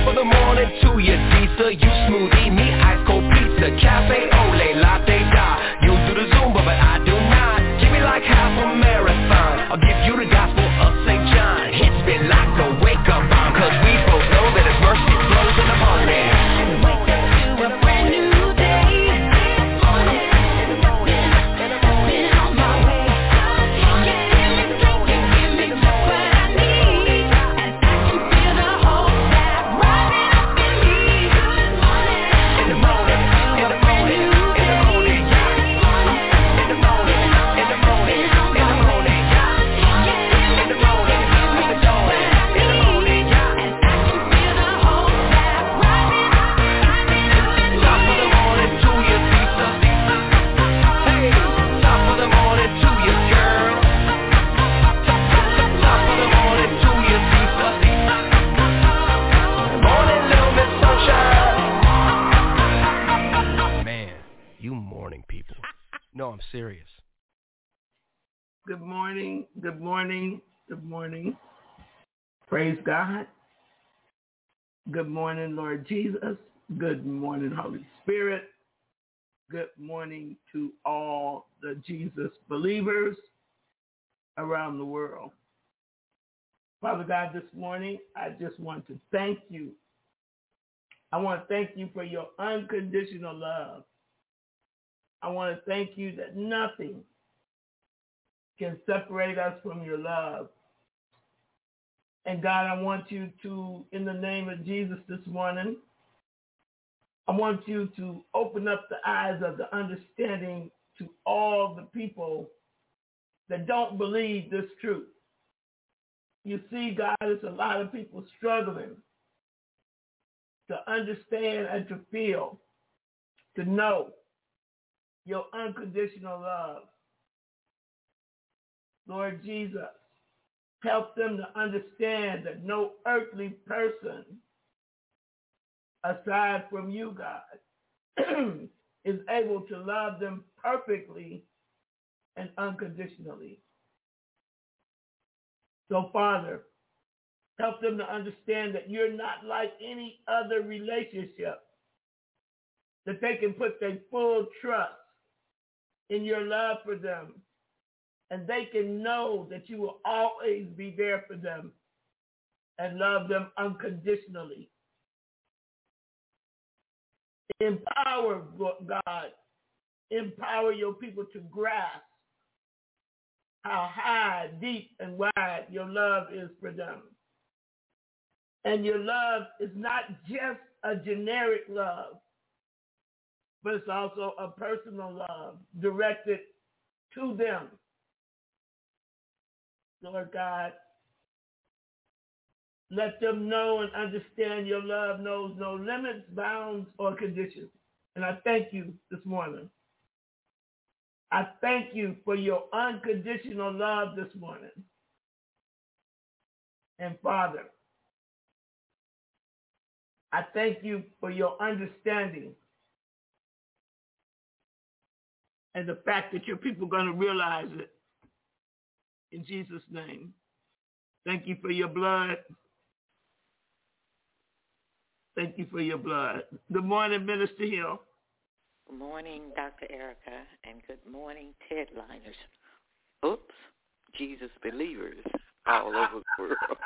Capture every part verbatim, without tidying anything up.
of the morning to you, Lisa. You smoothie, me ice cold pizza, cafe ole, latte da. You do the Zumba, but I do not. Give me like half a marathon. I'll give you the gospel of Saint John. Hits me like a wake up bomb, cause we both know that his mercy flows in the morning. Wake up to a brand new day. Been on my way. Give me strength and give me just what I need. And I can feel the hope that rising up in me. Good morning. In the morning. In the morning. In the morning. In the morning. In the morning. In the morning. In the morning. In the morning. Give me just what I need. And I can feel the hope that rising up, rising up. Top of the morning to you, Lisa. Hey, top of the morning to you, girl. Top of the morning to you, Lisa. Morning, little Miss Sunshine. Man, you morning people. No, I'm serious. Good morning, good morning, good morning. Praise God. Good morning, Lord Jesus. Good morning, Holy Spirit. Good morning to all the Jesus believers around the world. Father God, this morning, I just want to thank you. I want to thank you for your unconditional love. I want to thank you that nothing can separate us from your love. And God, I want you to, in the name of Jesus this morning, I want you to open up the eyes of the understanding to all the people that don't believe this truth. You see, God, there's a lot of people struggling to understand and to feel, to know your unconditional love. Lord Jesus, help them to understand that no earthly person aside from you, God, is able to love them perfectly and unconditionally. So, Father, help them to understand that you're not like any other relationship, that they can put their full trust in your love for them, and they can know that you will always be there for them and love them unconditionally. Empower, God, empower your people to grasp how high, deep, and wide your love is for them. And your love is not just a generic love, but it's also a personal love directed to them. Lord God, let them know and understand your love knows no limits, bounds, or conditions. And I thank you this morning. I thank you for your unconditional love this morning. And Father, I thank you for your understanding and the fact that your people are going to realize it. In Jesus' name. Thank you for your blood. Thank you for your blood. Good morning, Minister Hill. Good morning, Doctor Erica, and good morning, Ted Liners. Oops, Jesus believers all over the world.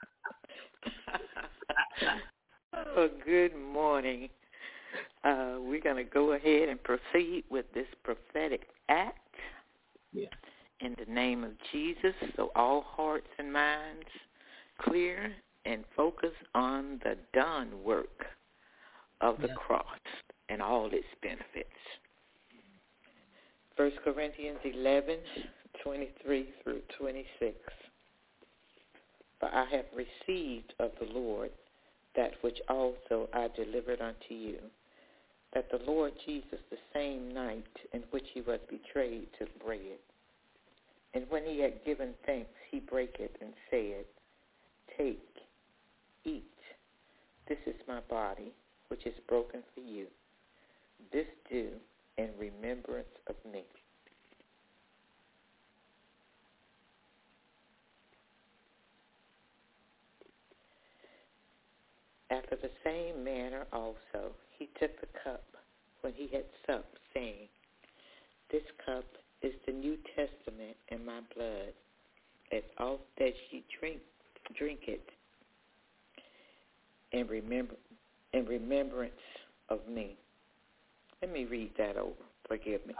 Oh, good morning. Uh, we're going to go ahead and proceed with this prophetic act. Yeah. In the name of Jesus, so all hearts and minds clear and focus on the done work of the yeah. cross and all its benefits. First Corinthians eleven, twenty-three through twenty-six. For I have received of the Lord that which also I delivered unto you, that the Lord Jesus, the same night in which he was betrayed, took bread. And when he had given thanks, he brake it and said, Take, eat. This is my body, which is broken for you. This do in remembrance of me. After the same manner also he took the cup when he had supped, saying, This cup is the New Testament in my blood. As oft as ye drink, drink it in, remember, in remembrance of me. Let me read that over. Forgive me.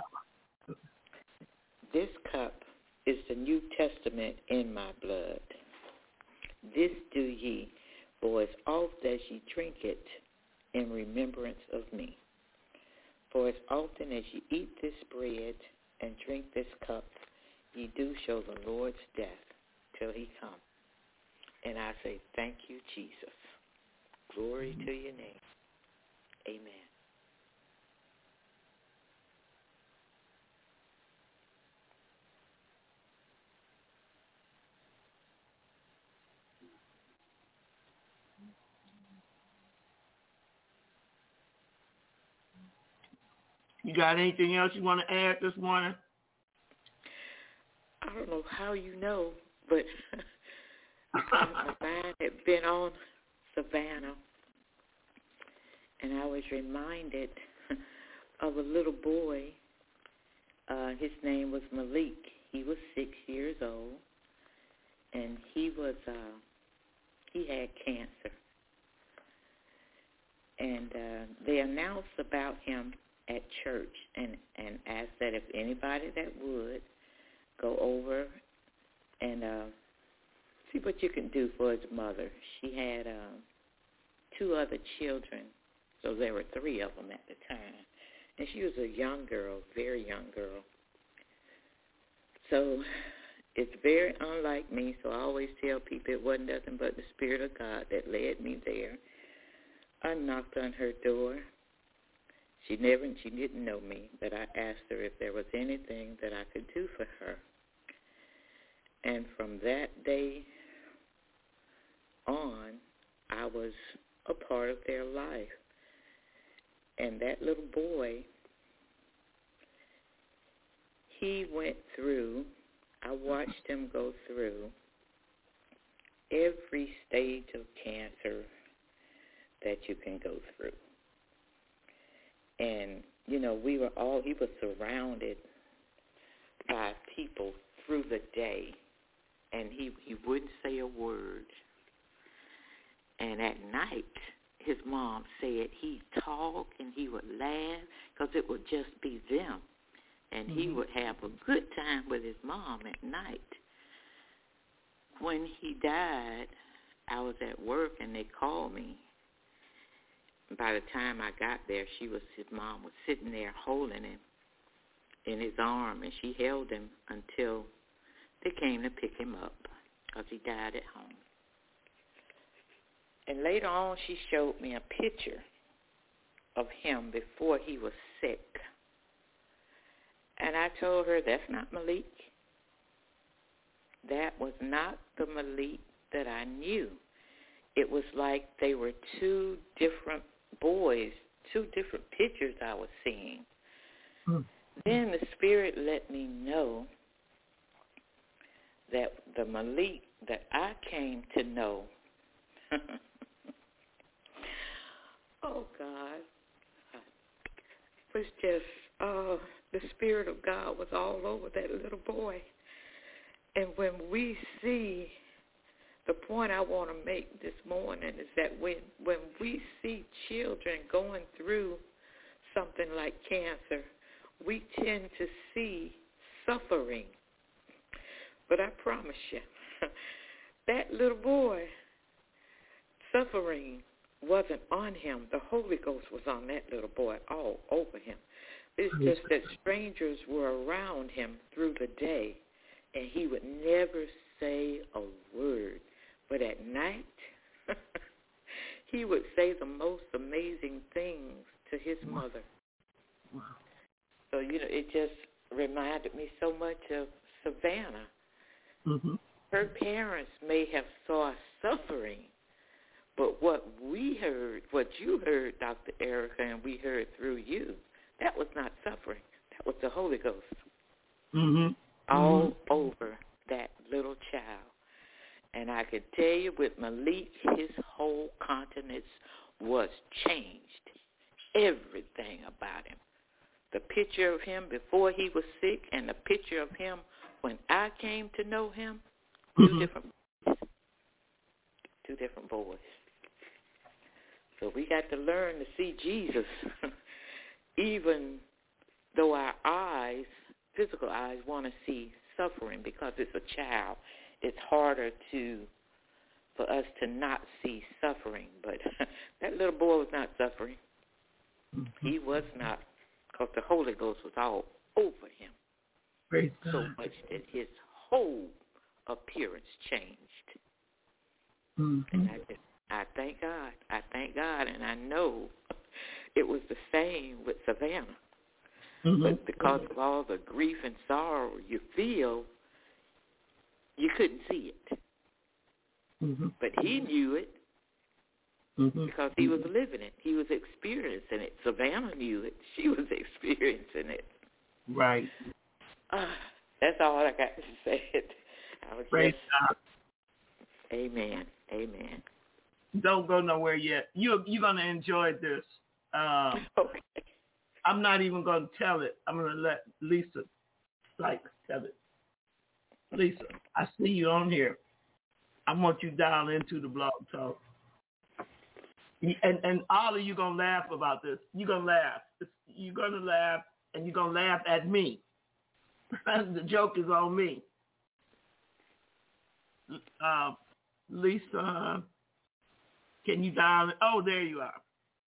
This cup is the New Testament in my blood. This do ye, for as oft as ye drink it, in remembrance of me. For as often as ye eat this bread and drink this cup, ye do show the Lord's death till he come. And I say, thank you, Jesus. Glory to your name. Amen. You got anything else you want to add this morning? I don't know how you know, but my mind had been on Savannah, and I was reminded of a little boy. Uh, his name was Malik. He was six years old, and he was uh, he had cancer. And uh, they announced about him at church and, and asked that if anybody that would go over and uh, see what you can do for his mother. She had uh, two other children, so there were three of them at the time. And she was a young girl, very young girl. So it's very unlike me, so I always tell people it wasn't nothing but the Spirit of God that led me there. I knocked on her door. She never, she didn't know me, but I asked her if there was anything that I could do for her. And from that day on, I was a part of their life. And that little boy, he went through, I watched him go through every stage of cancer that you can go through. And, you know, we were all, he was surrounded by people through the day, and he, he wouldn't say a word. And at night, his mom said he'd talk and he would laugh because it would just be them. And mm-hmm. he would have a good time with his mom at night. When he died, I was at work and they called me. By the time I got there, she was his mom was sitting there holding him in his arm, and she held him until they came to pick him up because he died at home. And later on, she showed me a picture of him before he was sick. And I told her, that's not Malik. That was not the Malik that I knew. It was like they were two different boys, two different pictures I was seeing. Hmm. Then the Spirit let me know that the Malik that I came to know, oh God, was just, uh, the Spirit of God was all over that little boy. And when we see, the point I want to make this morning is that when, when we see children going through something like cancer, we tend to see suffering. But I promise you, that little boy, suffering wasn't on him. The Holy Ghost was on that little boy all over him. It's just that strangers were around him through the day, and he would never say a word. But at night, he would say the most amazing things to his mother. Wow. So, you know, it just reminded me so much of Savannah. Mm-hmm. Her parents may have saw suffering, but what we heard, what you heard, Doctor Erica, and we heard through you, that was not suffering. That was the Holy Ghost. Mm-hmm. All mm-hmm. over that little child. And I could tell you with Malik, his whole countenance was changed. Everything about him. The picture of him before he was sick and the picture of him when I came to know him, two Mm-hmm. different two different boys. So we got to learn to see Jesus, even though our eyes, physical eyes, want to see suffering because it's a child. It's harder to for us to not see suffering. But that little boy was not suffering. Mm-hmm. He was not, because the Holy Ghost was all over him. Praise So God. much that his whole appearance changed. Mm-hmm. And I just, I thank God. I thank God, and I know it was the same with Savannah. Mm-hmm. But because of all the grief and sorrow you feel, you couldn't see it. Mm-hmm. But he knew it Mm-hmm. because he was living it. He was experiencing it. Savannah knew it. She was experiencing it. Right. Uh, that's all I got to say. I was Praise just, God. amen, amen. Don't go nowhere yet. You you're gonna enjoy this. Um, Okay. I'm not even gonna tell it. I'm gonna let Lisa Sykes tell it. Lisa, I see you on here. I want you dial into the blog talk. And and all of you gonna laugh about this. You're gonna laugh. It's, you're gonna laugh, and you're gonna laugh at me. The joke is on me. Uh, Lisa, can you dial in? Oh, there you are.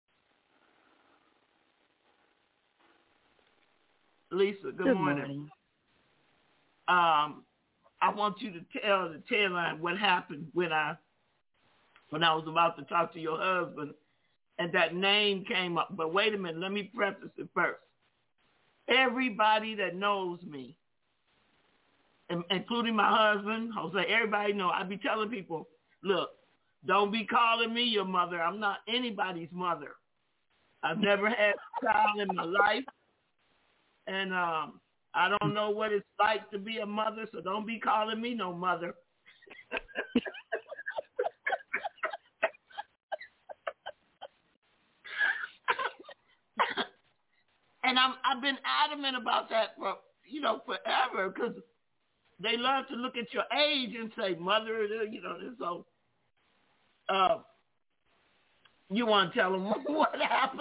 Lisa, good, Good morning. morning. Um, I want you to tell the tail line what happened when I when I was about to talk to your husband and that name came up. But wait a minute, let me preface it first. Everybody that knows me, including my husband, Jose, everybody know, I be telling people, look, don't be calling me your mother. I'm not anybody's mother. I've never had a child in my life. And um, I don't know what it's like to be a mother, so don't be calling me no mother. And I'm, I've been adamant about that for, you know, forever, because they love to look at your age and say, mother, you know, and so uh, you want to tell them what happened?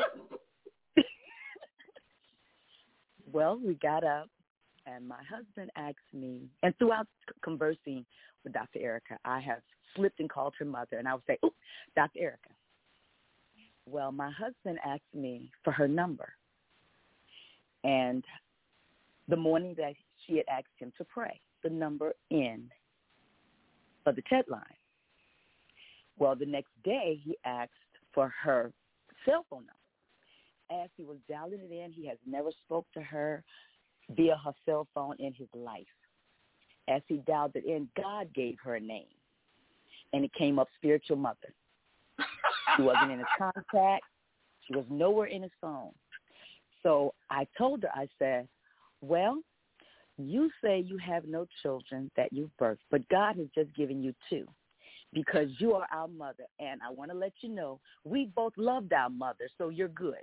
Well, we got up, and my husband asked me, and throughout conversing with Doctor Erica, I have slipped and called her mother, and I would say, oh, Doctor Erica. Well, my husband asked me for her number, and the morning that she had asked him to pray, the number in for the Ted line. Well, the next day, he asked for her cell phone number. As he was dialing it in, he has never spoke to her via her cell phone in his life. As he dialed it in, God gave her a name, and it came up spiritual mother. She wasn't in his contact. She was nowhere in his phone. So I told her, I said, well, you say you have no children that you've birthed, but God has just given you two because you are our mother. And I want to let you know, we both loved our mother, so you're good.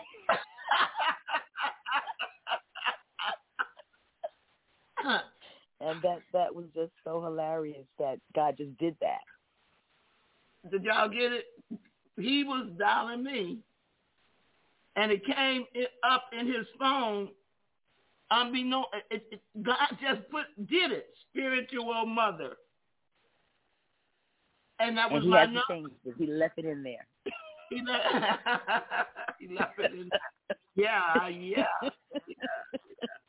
And that, that was just so hilarious that God just did that. Did y'all get it? He was dialing me, and it came up in his phone. Unbeknown, it, it, God just put did it. Spiritual mother, and that was and he my hasn't number. changed it. He left it in there. He left, he left it in there. Yeah, yeah, yeah.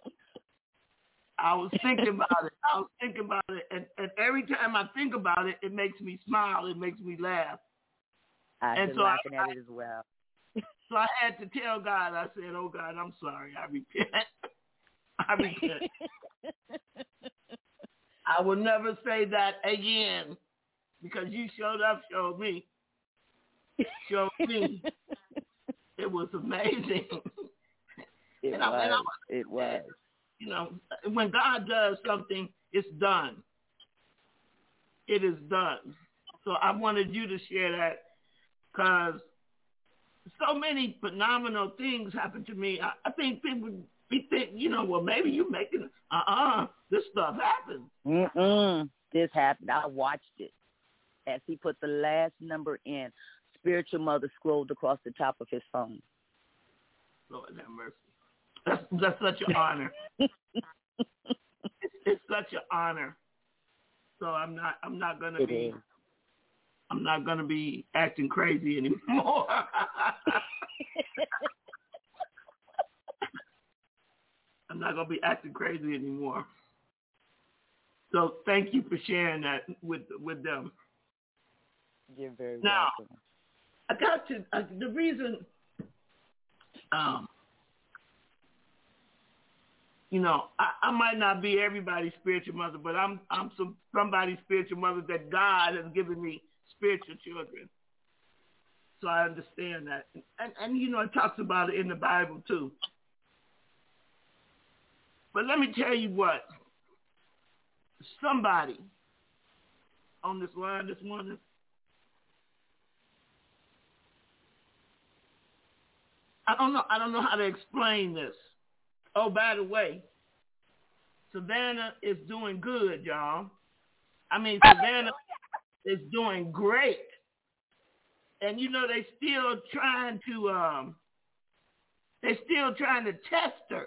I was thinking about it. I was thinking about it, and, and every time I think about it, it makes me smile. It makes me laugh. I've and been so laughing I, at it as well. So I had to tell God. I said, "Oh God, I'm sorry. I repent. I repent. I will never say that again, because you showed up, showed me, showed me. It was amazing. It and was. I, and I, it was. You know, when God does something, it's done. It is done. So I wanted you to share that because so many phenomenal things happen to me. I, I think people be think, you know, well, maybe you're making, uh-uh, this stuff happens. Mm-mm. This happened. I watched it as he put the last number in. Spiritual mother scrolled across the top of his phone. Lord have mercy. That's, that's such an honor. it's, it's such an honor. So I'm not, I'm not gonna It be, is. I'm not gonna be acting crazy anymore. I'm not gonna be acting crazy anymore. So thank you for sharing that with with them. You're very now, welcome. I got to uh, the reason. Um, you know, I, I might not be everybody's spiritual mother, but I'm I'm some somebody's spiritual mother that God has given me spiritual children. So I understand that, and and you know, it talks about it in the Bible too. But let me tell you what, somebody on this line this morning, I don't know, I don't know how to explain this. Oh, by the way, Savannah is doing good, y'all. I mean, Savannah is doing great. And you know, they still trying to, um, they still trying to test her.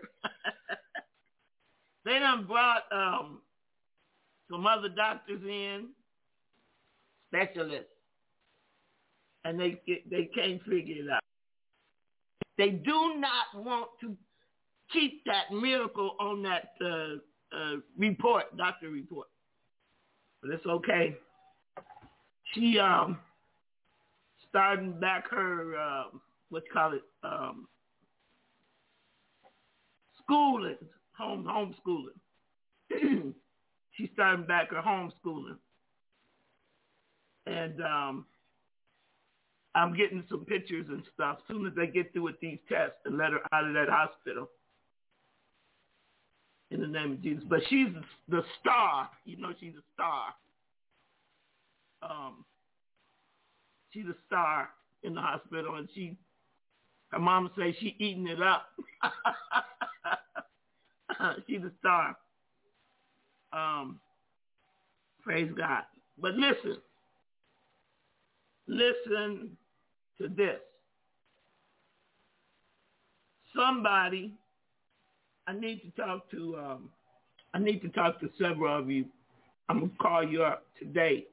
They done brought um, some other doctors in, specialists, and they they can't figure it out. They do not want to keep that miracle on that uh, uh, report, doctor report. But it's okay. She um starting back her uh, what you call it um, schooling, home homeschooling. She's starting back her homeschooling, and um, I'm getting some pictures and stuff. As soon as they get through with these tests, and let her out of that hospital. In the name of Jesus. But she's the star. You know, she's a star. Um, she's a star in the hospital, and she, her mama says she eating it up. She's a star. Um, praise God. But listen, listen to this. Somebody, I need to talk to, um, I need to talk to several of you. I'm going to call you up today.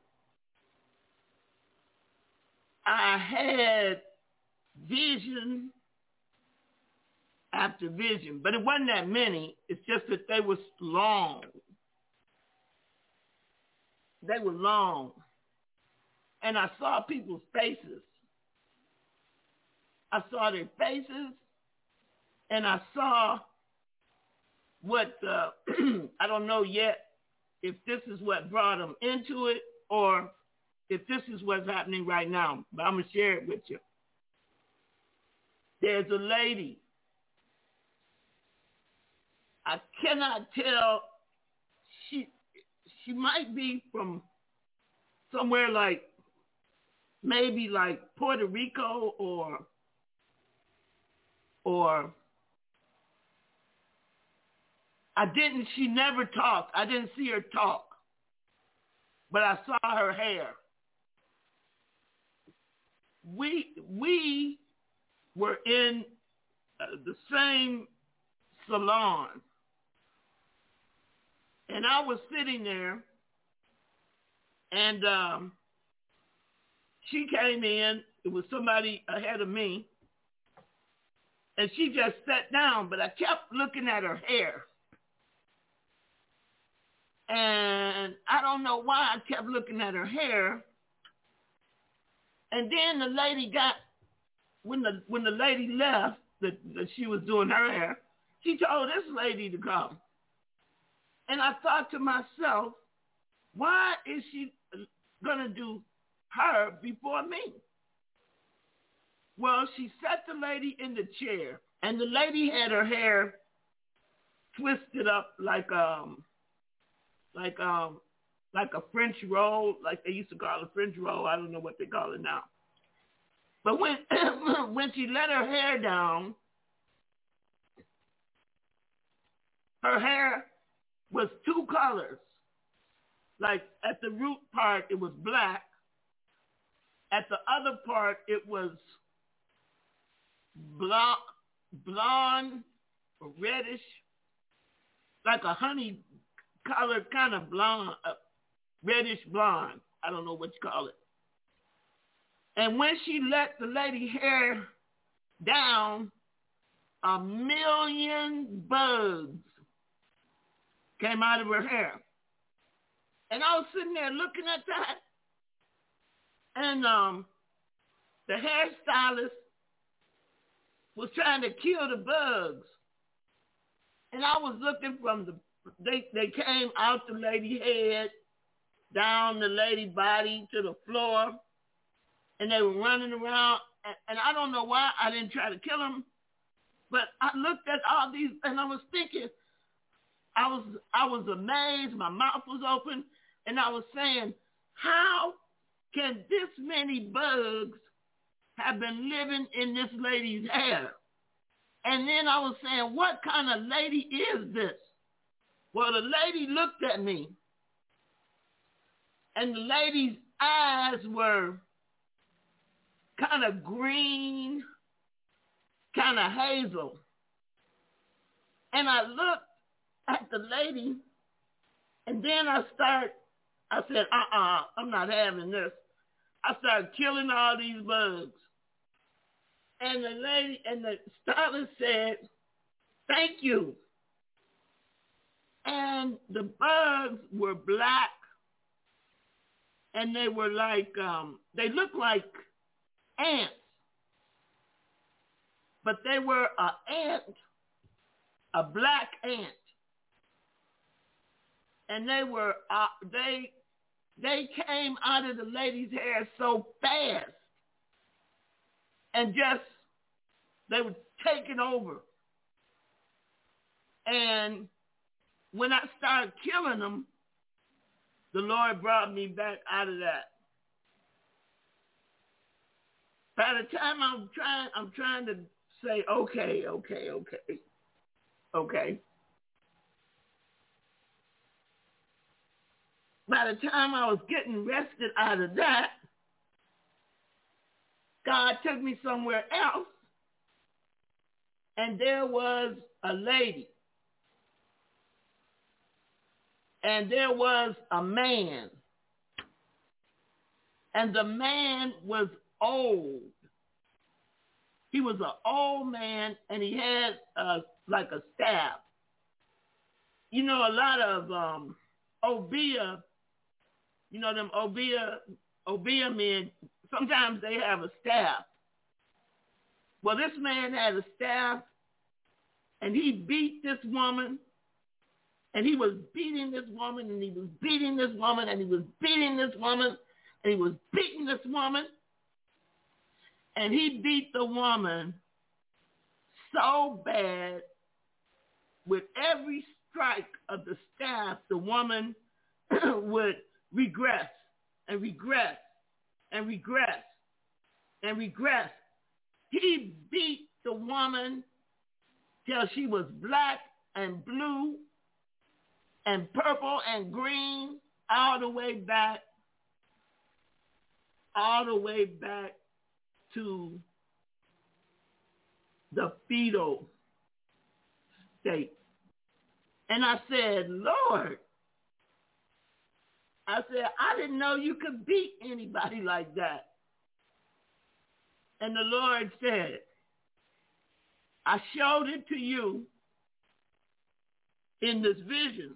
I had vision after vision, but it wasn't that many. It's just that they were long. They were long. And I saw people's faces. I saw their faces, and I saw what, uh, I don't know yet if this is what brought them into it or if this is what's happening right now, but I'm going to share it with you. There's a lady. I cannot tell. She she might be from somewhere like, maybe like Puerto Rico or, or, I didn't, she never talked. I didn't see her talk, but I saw her hair. We, we were in uh, the same salon, and I was sitting there, and um, she came in. It was somebody ahead of me, and she just sat down, but I kept looking at her hair. And I don't know why I kept looking at her hair. And then the lady got, when the when the lady left, that, that she was doing her hair, she told this lady to come. And I thought to myself, why is she going to do her before me? Well, she set the lady in the chair, and the lady had her hair twisted up like um like um like a French roll, like they used to call a French roll. I don't know what they call it now. But when when she let her hair down, her hair was two colors. Like at the root part, it was black. At the other part, it was blonde, blonde, reddish, like a honey colored kind of blonde, uh, reddish blonde. I don't know what you call it. And when she let the lady hair down, a million bugs came out of her hair. And I was sitting there looking at that. And um, the hairstylist was trying to kill the bugs. And I was looking from the, they, they came out the lady's head, down the lady's body to the floor. And they were running around. And, and I don't know why I didn't try to kill them. But I looked at all these and I was thinking, I was I was amazed. My mouth was open. And I was saying, how can this many bugs have been living in this lady's hair? And then I was saying, what kind of lady is this? Well, the lady looked at me, and the lady's eyes were kind of green, kind of hazel. And I looked at the lady, and then I start, I said, uh-uh, I'm not having this. I started killing all these bugs. And the lady, and the stylist said, thank you. And the bugs were black, and they were like, um, they looked like ants. But they were an ant, a black ant. And they were, uh, they, they came out of the lady's hair so fast. And just, they were taking over. And when I started killing them, the Lord brought me back out of that. By the time I'm trying, I'm trying to say, okay, okay, okay, okay. By the time I was getting rested out of that, God took me somewhere else, and there was a lady, and there was a man, and the man was old. He was an old man, and he had uh, like a staff. You know, a lot of um, Obeah, you know, them Obeah, Obeah men, sometimes they have a staff. Well, this man had a staff, and he beat this woman, and he was beating this woman, and he was beating this woman, and he was beating this woman, and he was beating this woman, and he beat the woman so bad with every strike of the staff, the woman would regress and regress and regress and regress. He beat the woman till she was black and blue and purple and green all the way back, all the way back to the fetal state. And I said, Lord, I said, I didn't know you could beat anybody like that. And the Lord said, I showed it to you in this vision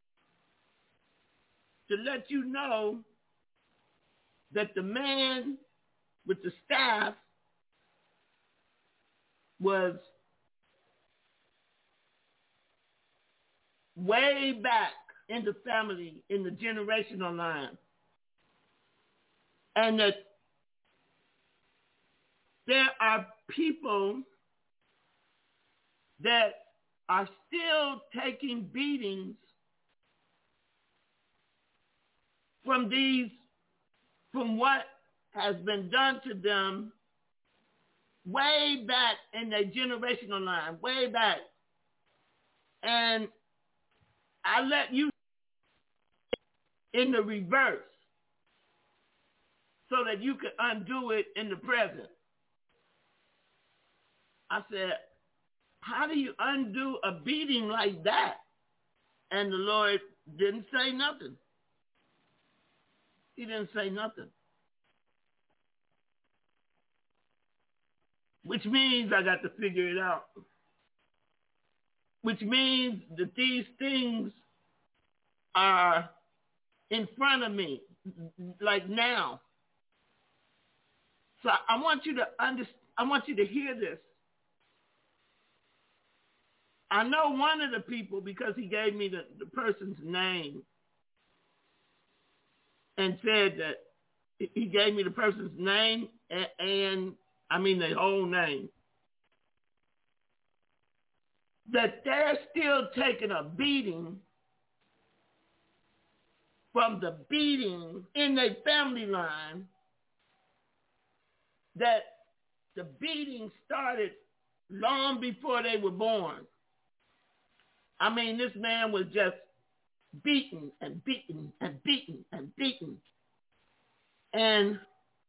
to let you know that the man with the staff was way back in the family, in the generational line. And that there are people that are still taking beatings from these, from what has been done to them way back in their generational line, way back. And I let you in the reverse so that you could undo it in the present. I said, how do you undo a beating like that? And the Lord didn't say nothing. He didn't say nothing. Which means I got to figure it out. Which means that these things are in front of me, like now. So I want you to understand, I want you to hear this. I know one of the people because he gave me the, the person's name and said that he gave me the person's name and, and I mean the whole name. That they're still taking a beating from the beating in their family line, that the beating started long before they were born. I mean, this man was just beaten and beaten and beaten and beaten. And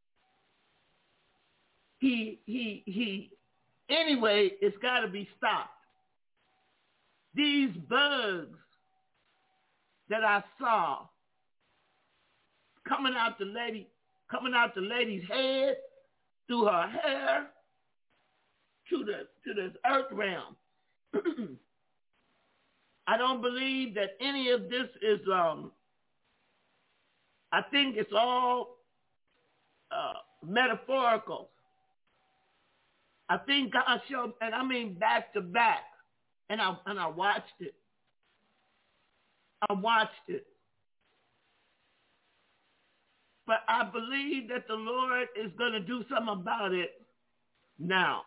he, he, he, anyway, it's got to be stopped. These bugs that I saw coming out the lady, coming out the lady's head, through her hair, to the to this earth realm. I don't believe that any of this is. Um, I think it's all uh, metaphorical. I think God showed, and I mean back to back, and I and I watched it. I watched it. But I believe that the Lord is going to do something about it now.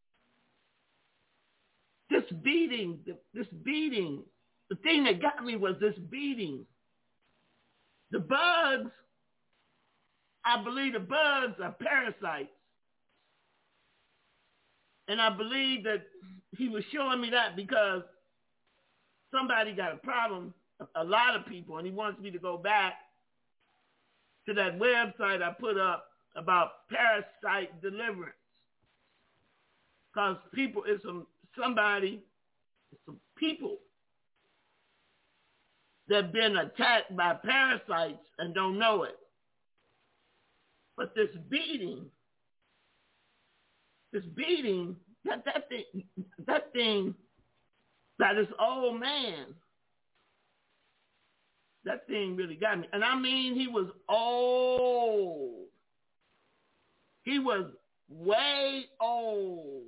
This beating, this beating, the thing that got me was this beating. The bugs, I believe the bugs are parasites. And I believe that he was showing me that because somebody got a problem, a lot of people, and he wants me to go back to that website I put up about parasite deliverance. Because people, it's some, somebody, it's some people that have been attacked by parasites and don't know it. But this beating, this beating, that, that thing, that thing, by this old man, that thing really got me. And I mean, he was old. He was way old.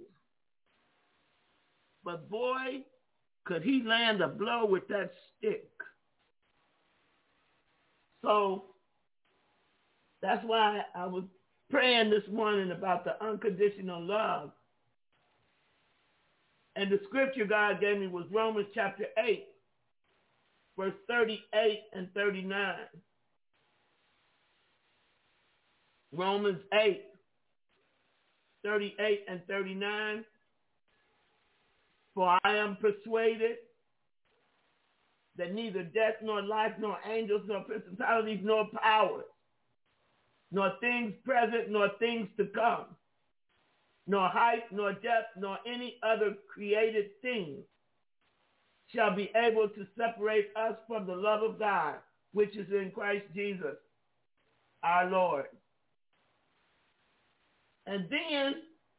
But boy, could he land a blow with that stick. So that's why I was praying this morning about the unconditional love. And the scripture God gave me was Romans chapter eight. Verse thirty-eight and thirty-nine. Romans eight, thirty-eight and thirty-nine. For I am persuaded that neither death nor life nor angels nor principalities nor powers nor things present nor things to come nor height nor depth nor any other created thing shall be able to separate us from the love of God, which is in Christ Jesus, our Lord. And then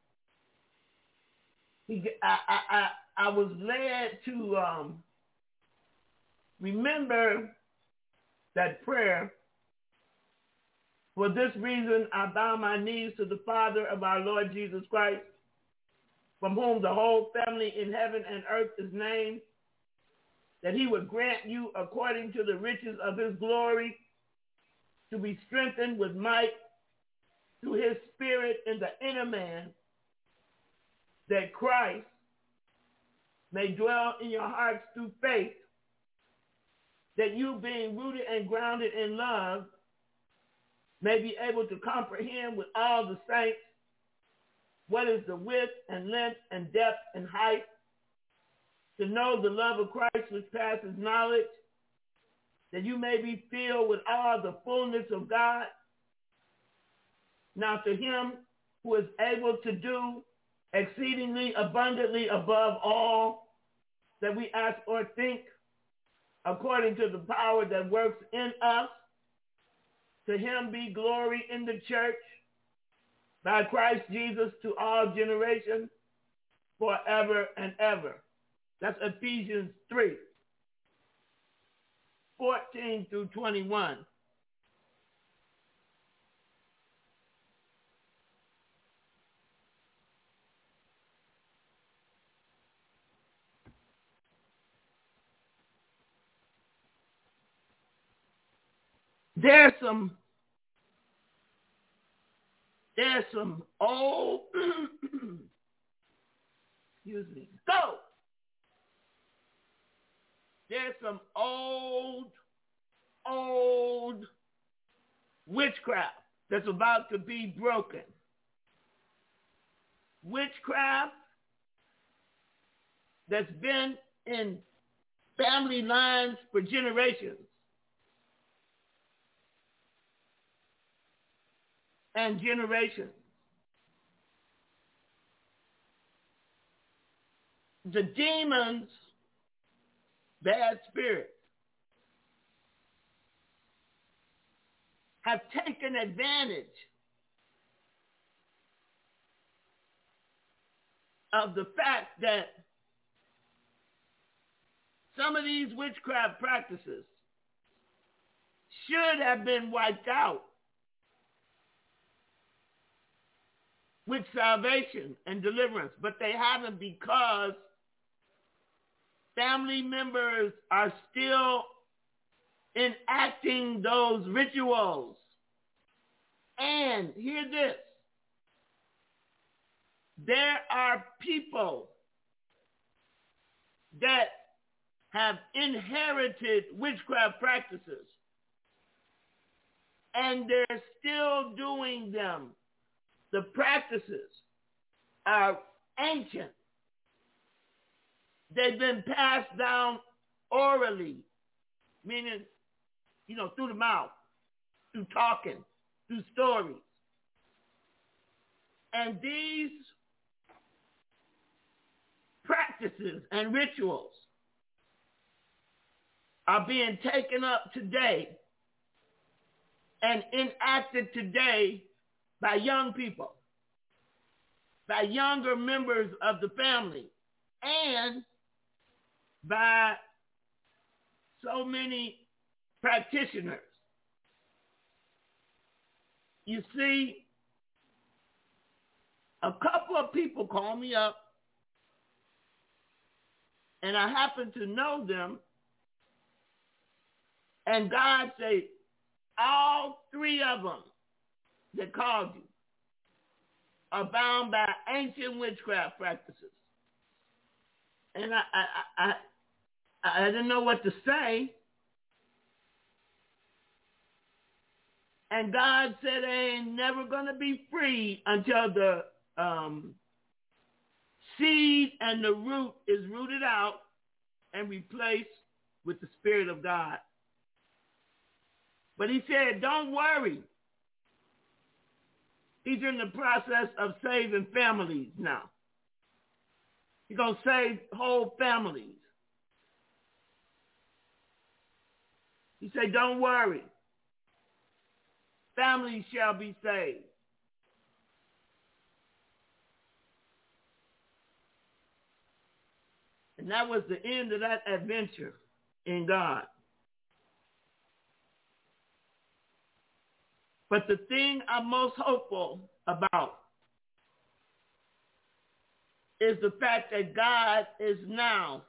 he, I, I, I, I was led to um, remember that prayer. For this reason, I bow my knees to the Father of our Lord Jesus Christ, from whom the whole family in heaven and earth is named, that he would grant you, according to the riches of his glory, to be strengthened with might through his Spirit in the inner man, that Christ may dwell in your hearts through faith, that you, being rooted and grounded in love, may be able to comprehend with all the saints what is the width and length and depth and height, to know the love of Christ which passes knowledge, that you may be filled with all the fullness of God. Now to him who is able to do exceedingly abundantly above all that we ask or think, according to the power that works in us, to him be glory in the church by Christ Jesus to all generations forever and ever. That's Ephesians three, fourteen through twenty-one. There's some, there's some old, excuse me, go. There's some old, old witchcraft that's about to be broken. Witchcraft that's been in family lines for generations. And generations. The demons, bad spirits, have taken advantage of the fact that some of these witchcraft practices should have been wiped out with salvation and deliverance, but they haven't, because family members are still enacting those rituals. And hear this, there are people that have inherited witchcraft practices, and they're still doing them. The practices are ancient. They've been passed down orally, meaning, you know, through the mouth, through talking, through stories. And these practices and rituals are being taken up today and enacted today by young people, by younger members of the family, and by so many practitioners. You see, a couple of people call me up, and I happen to know them, and God said, all three of them that called you are bound by ancient witchcraft practices. And I, I, I, I didn't know what to say. And God said they ain't never going to be free until the um, seed and the root is rooted out and replaced with the Spirit of God. But he said, don't worry. He's in the process of saving families now. He's going to save whole families. He said, don't worry. Families shall be saved. And that was the end of that adventure in God. But the thing I'm most hopeful about is the fact that God is now.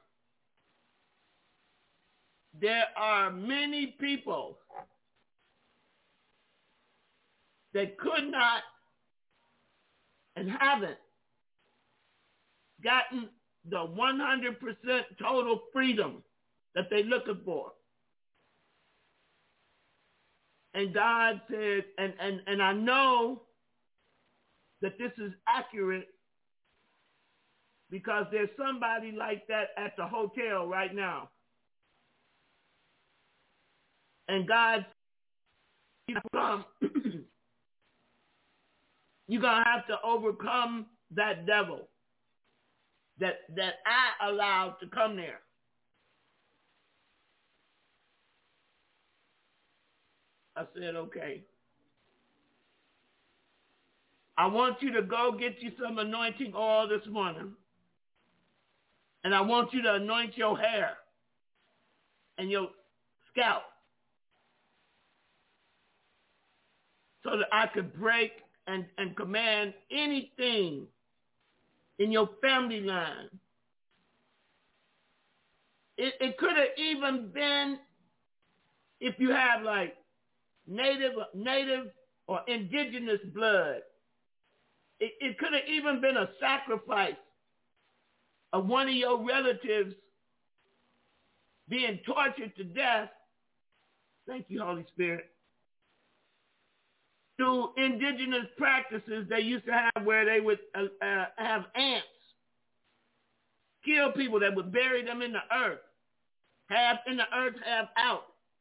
There are many people that could not and haven't gotten the one hundred percent total freedom that they're looking for. And God said, and, and, and I know that this is accurate because there's somebody like that at the hotel right now. And God, you're going to have to overcome that devil that, that I allowed to come there. I said, okay. I want you to go get you some anointing oil this morning. And I want you to anoint your hair and your scalp so that I could break and, and command anything in your family line. It, it could have even been if you have like native, native or indigenous blood. It, it could have even been a sacrifice of one of your relatives being tortured to death. Thank you, Holy Spirit. Through indigenous practices they used to have where they would uh, uh, have ants kill people that would bury them in the earth, half in the earth, half out.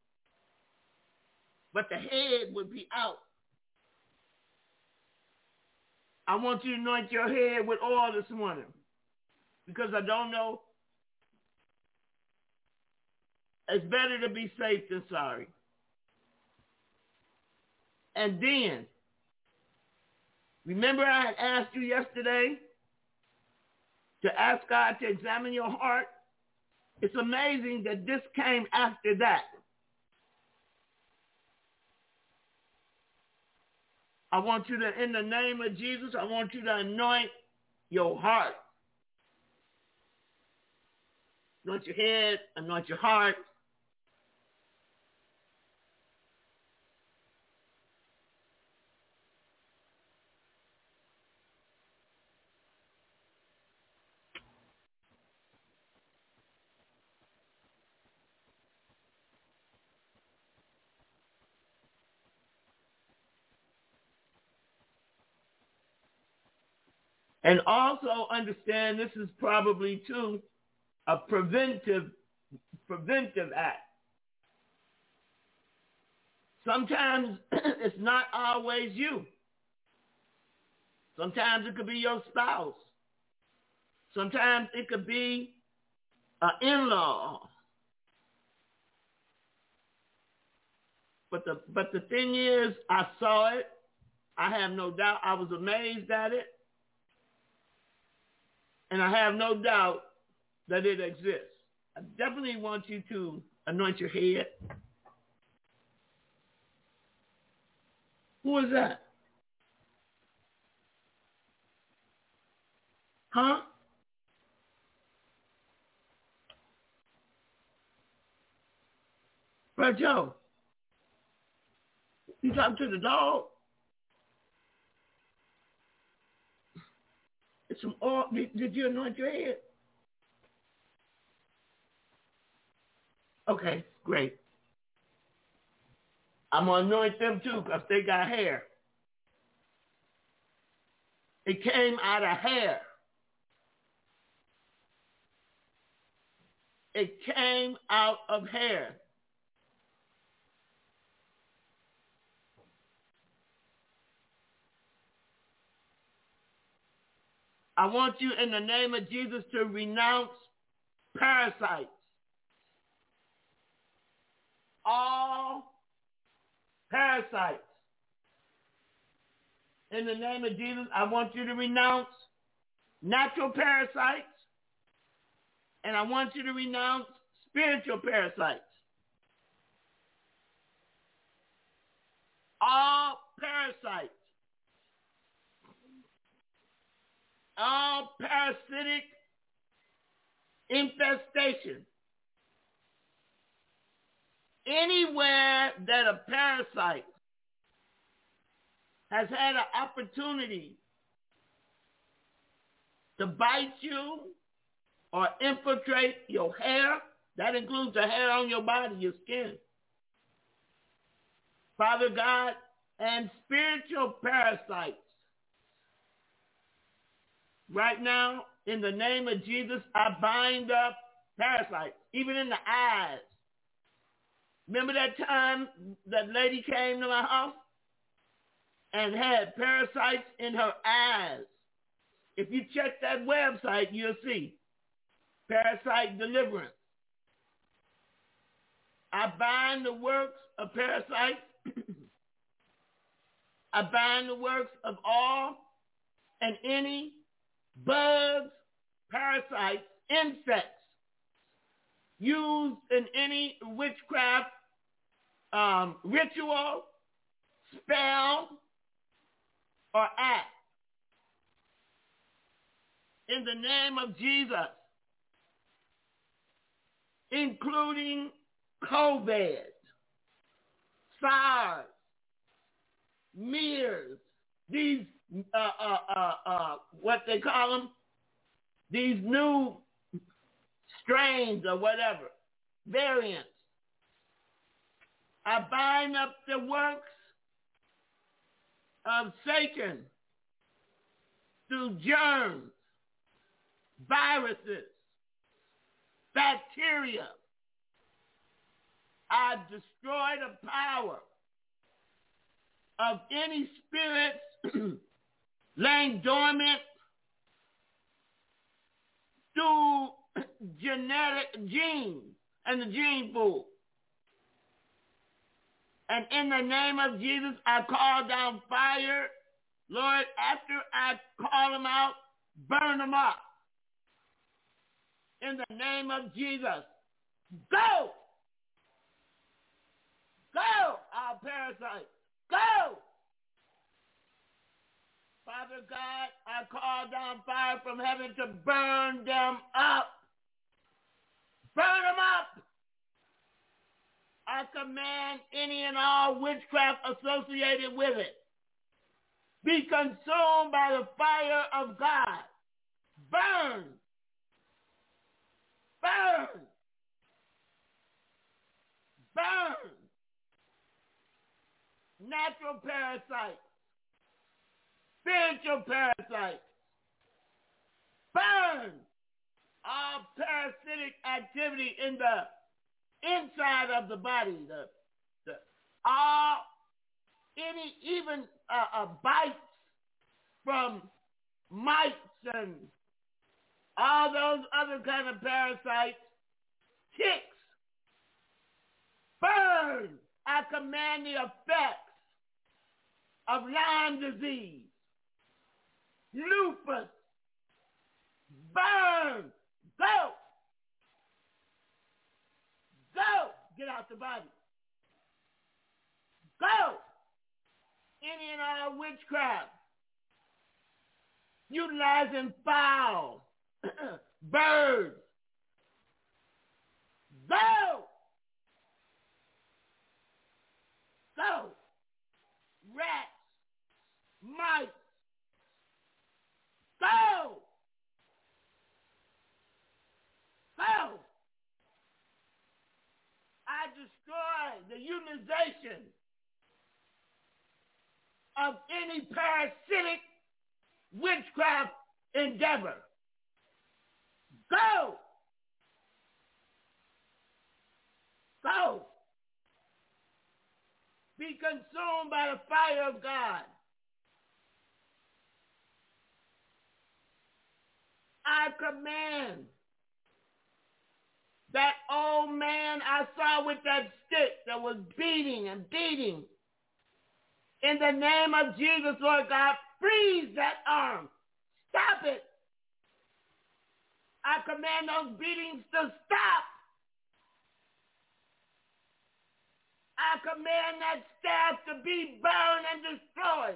But the head would be out. I want you to anoint your head with oil this morning because I don't know. It's better to be safe than sorry. And then, remember I had asked you yesterday to ask God to examine your heart? It's amazing that this came after that. I want you to, in the name of Jesus, I want you to anoint your heart. Anoint your head, anoint your heart. And also understand this is probably, too, a preventive, preventive act. Sometimes it's not always you. Sometimes it could be your spouse. Sometimes it could be an in-law. But the, but the thing is, I saw it. I have no doubt. I was amazed at it. And I have no doubt that it exists. I definitely want you to anoint your head. Who is that? Huh? Brother Joe, you talking to the dog? It's some oil. Did, did you anoint your head? Okay, great. I'm going to anoint them too because they got hair. It came out of hair. It came out of hair. I want you in the name of Jesus to renounce parasites. All parasites. In the name of Jesus, I want you to renounce natural parasites, and I want you to renounce spiritual parasites. All parasites. All parasitic infestation. Anywhere that a parasite has had an opportunity to bite you or infiltrate your hair, that includes the hair on your body, your skin. Father God, and spiritual parasites, Right now, in the name of Jesus, I bind up parasites, even in the eyes. Remember that time that lady came to my house and had parasites in her eyes? If you check that website, you'll see parasite deliverance. I bind the works of parasites. I bind the works of all and any bugs, parasites, insects used in any witchcraft um, ritual, spell, or act. In the name of Jesus, including COVID, SARS, MERS, these, uh, uh, uh, uh, what they call them, these new strains or whatever, variants. I bind up the works of Satan through germs, viruses, bacteria. I destroy the power of any spirits laying dormant through genetic genes and the gene pool. And in the name of Jesus, I call down fire. Lord, after I call them out, burn them up. In the name of Jesus, go! Go, our parasites. Go! Father God, I call down fire from heaven to burn them up. Burn them up. I command any and all witchcraft associated with it be consumed by the fire of God. Burn. Burn. Burn. Natural parasites. Spiritual parasites. Burn. All parasitic activity in the inside of the body, the, the all any even uh, uh, bites from mites and all those other kind of parasites, ticks, burn. I command the effects of Lyme disease, lupus, burn, go. Go! Get out the body. Go! Any and all witchcraft. Utilizing fowl, birds. Go! Go! Rats, mice. Go! Go! I destroy the utilization of any parasitic witchcraft endeavor. Go! Go! Be consumed by the fire of God. I command that old man I saw with that stick that was beating and beating. In the name of Jesus, Lord God, freeze that arm. Stop it. I command those beatings to stop. I command that staff to be burned and destroyed.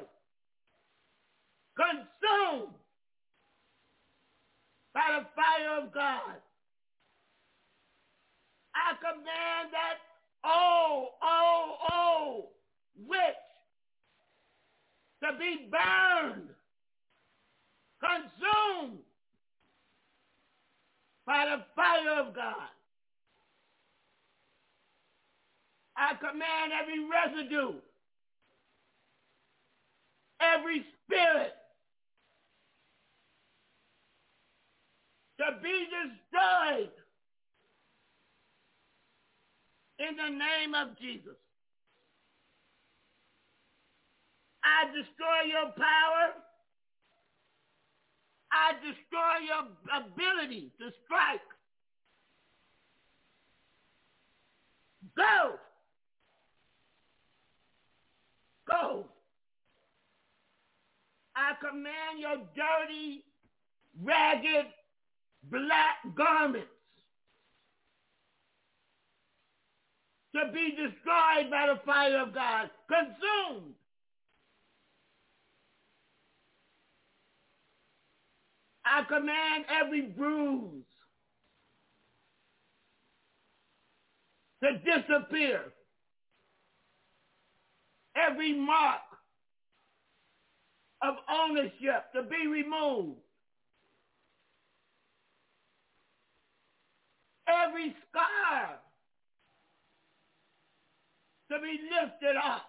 Consumed by the fire of God. I command that oh, oh, oh, witch to be burned, consumed by the fire of God. I command every residue, every spirit to be destroyed in the name of Jesus. I destroy your power. I destroy your ability to strike. Go. Go. I command your dirty, ragged, black garments to be destroyed by the fire of God, consumed. I command every bruise to disappear. Every mark of ownership to be removed. Every scar to be lifted off.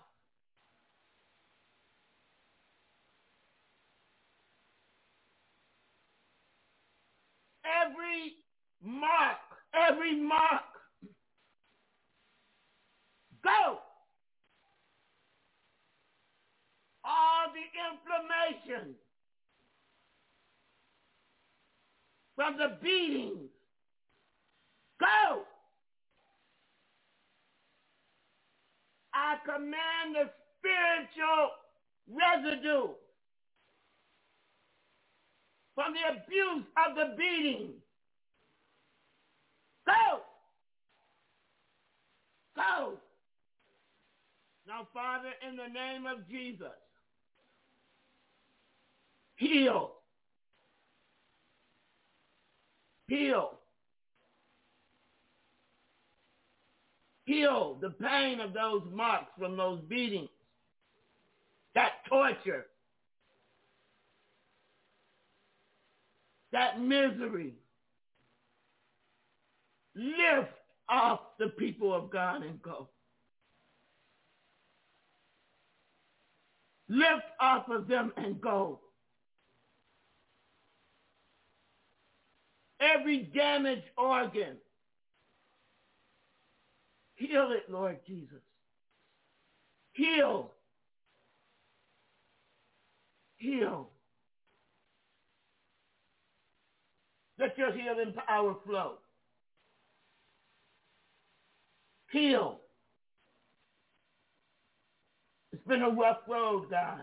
Every mark, every mark, go. All the inflammation from the beatings, go. I command the spiritual residue from the abuse of the beating. Go! Go! Now, Father, in the name of Jesus, heal. Heal. Heal the pain of those marks from those beatings, that torture, that misery. Lift off the people of God and go. Lift off of them and go. Every damaged organ, heal it, Lord Jesus. Heal. Heal. Let your healing power flow. Heal. It's been a rough road, God.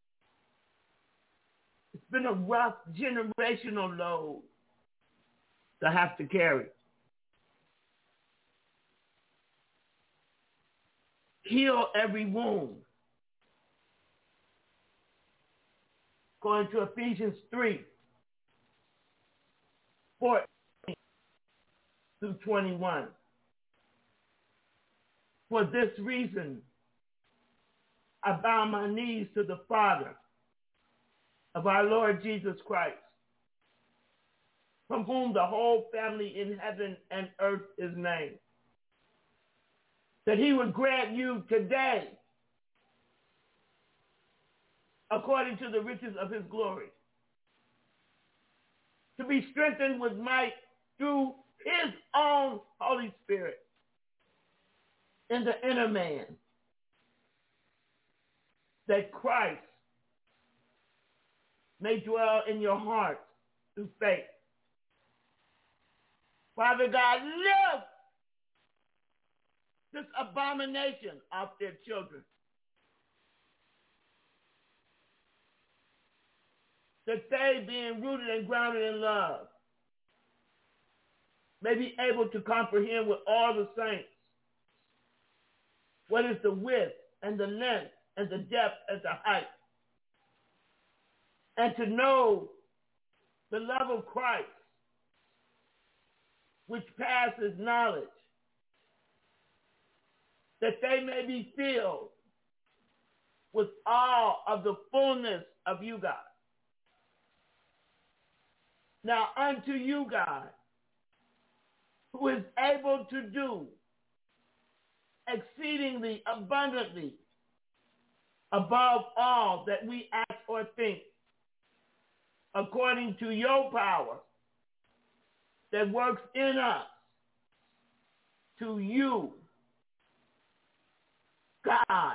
It's been a rough generational load to have to carry. Heal every wound. Going to Ephesians three, fourteen through twenty-one. For this reason, I bow my knees to the Father of our Lord Jesus Christ, from whom the whole family in heaven and earth is named, that he would grant you today, according to the riches of his glory, to be strengthened with might through his own Holy Spirit in the inner man, that Christ may dwell in your hearts through faith. Father God, lift this abomination off their children, that they, being rooted and grounded in love, may be able to comprehend with all the saints what is the width and the length and the depth and the height, and to know the love of Christ, which passes knowledge, that they may be filled with all of the fullness of you, God. Now unto you, God, who is able to do exceedingly abundantly above all that we ask or think, according to your power that works in us. To you, God,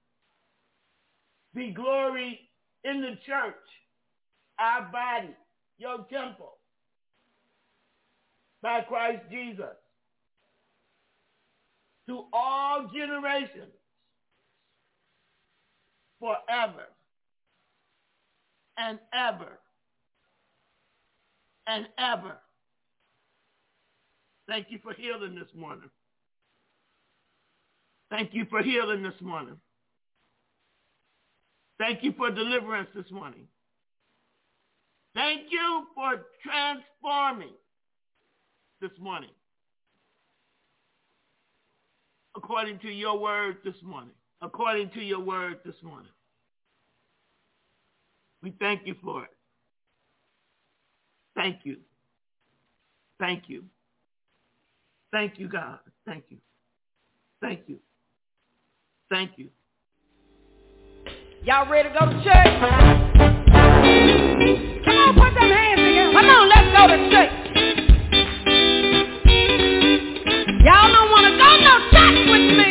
be glory in the church, our body, your temple, by Christ Jesus, to all generations, forever and ever and ever. Thank you for healing this morning. Thank you for healing this morning. Thank you for deliverance this morning. Thank you for transforming this morning according to your word this morning. According to your word this morning. We thank you for it. Thank you. Thank you. Thank you, God. Thank you. Thank you. Thank you. Y'all ready to go to church? Come on, put them hands together. Come on, let's go to church. Y'all don't want to go no church with me.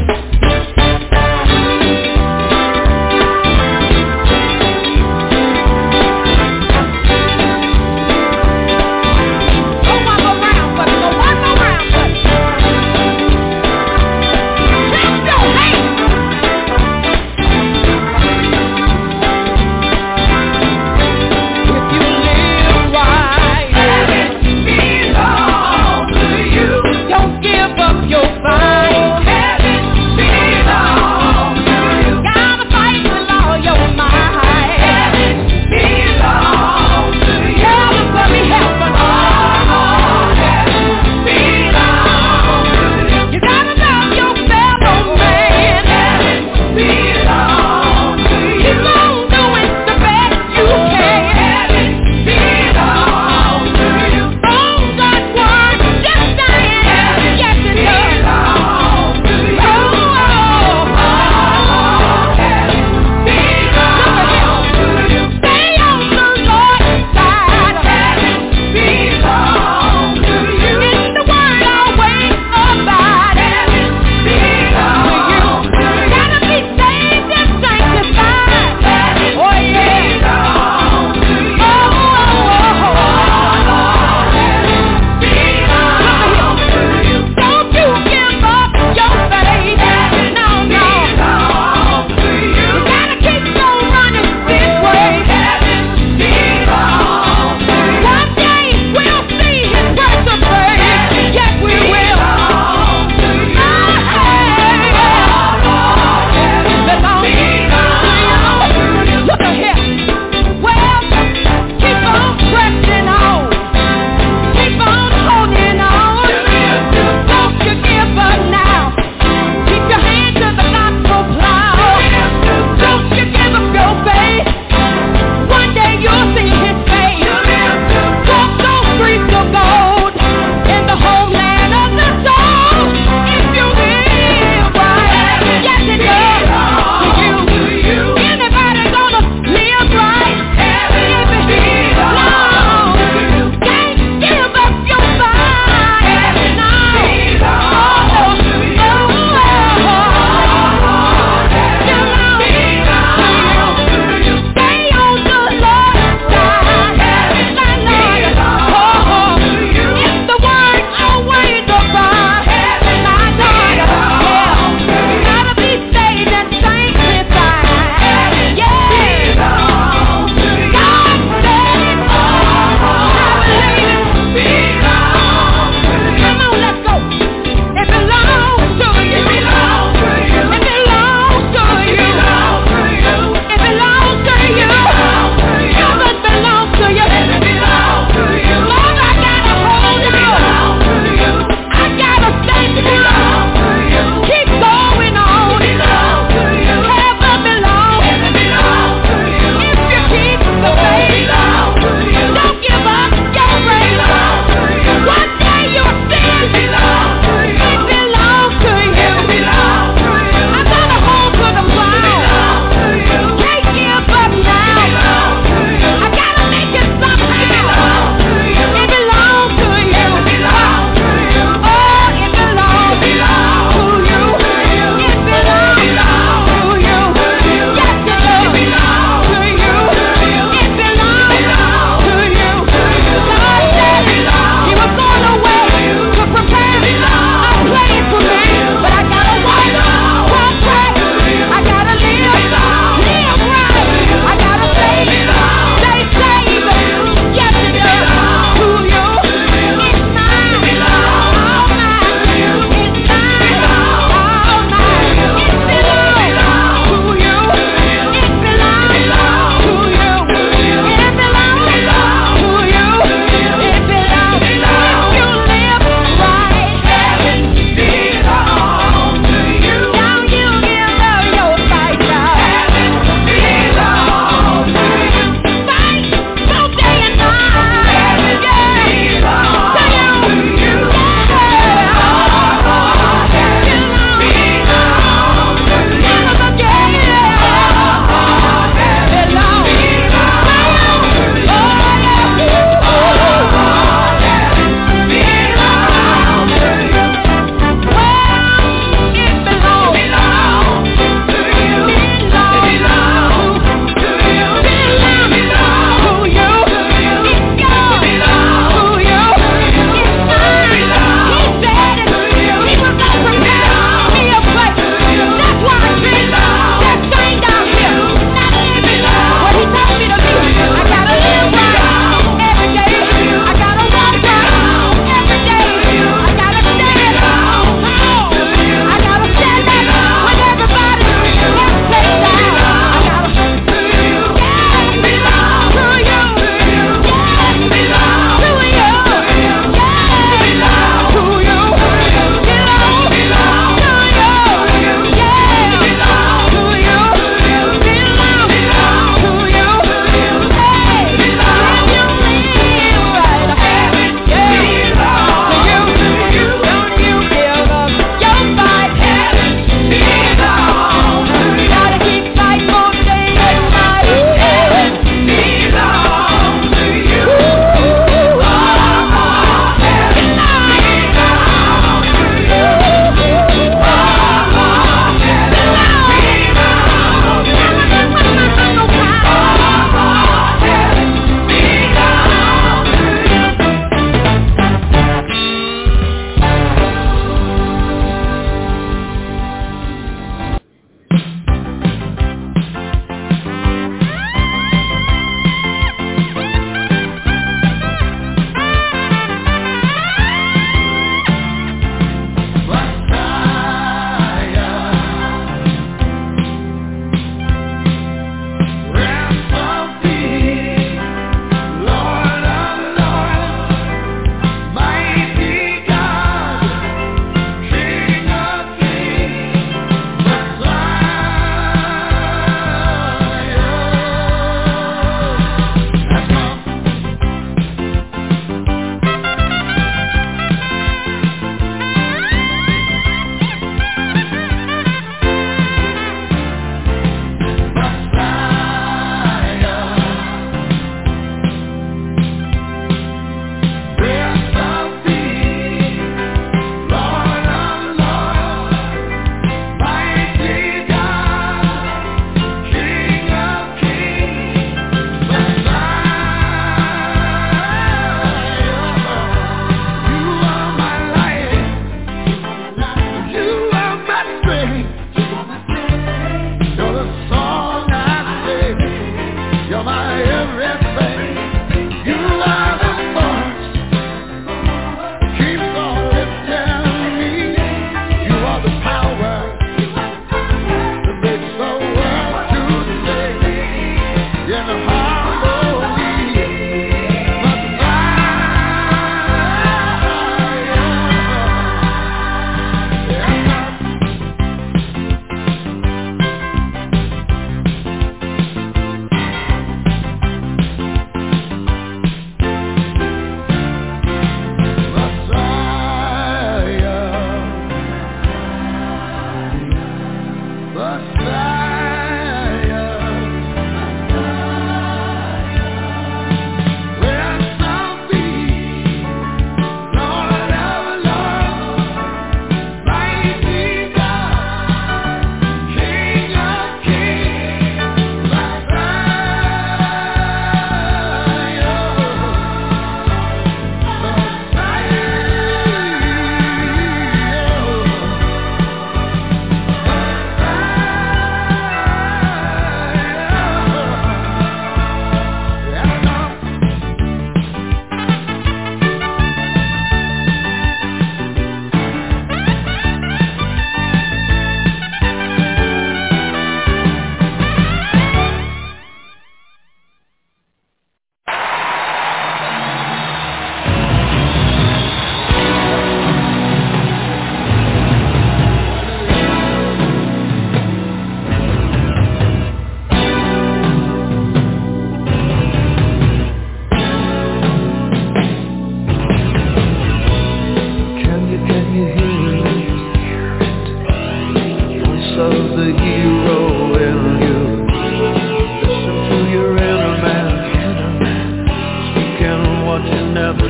Go one more round, buddy. Go one more round, buddy. Clap your hands.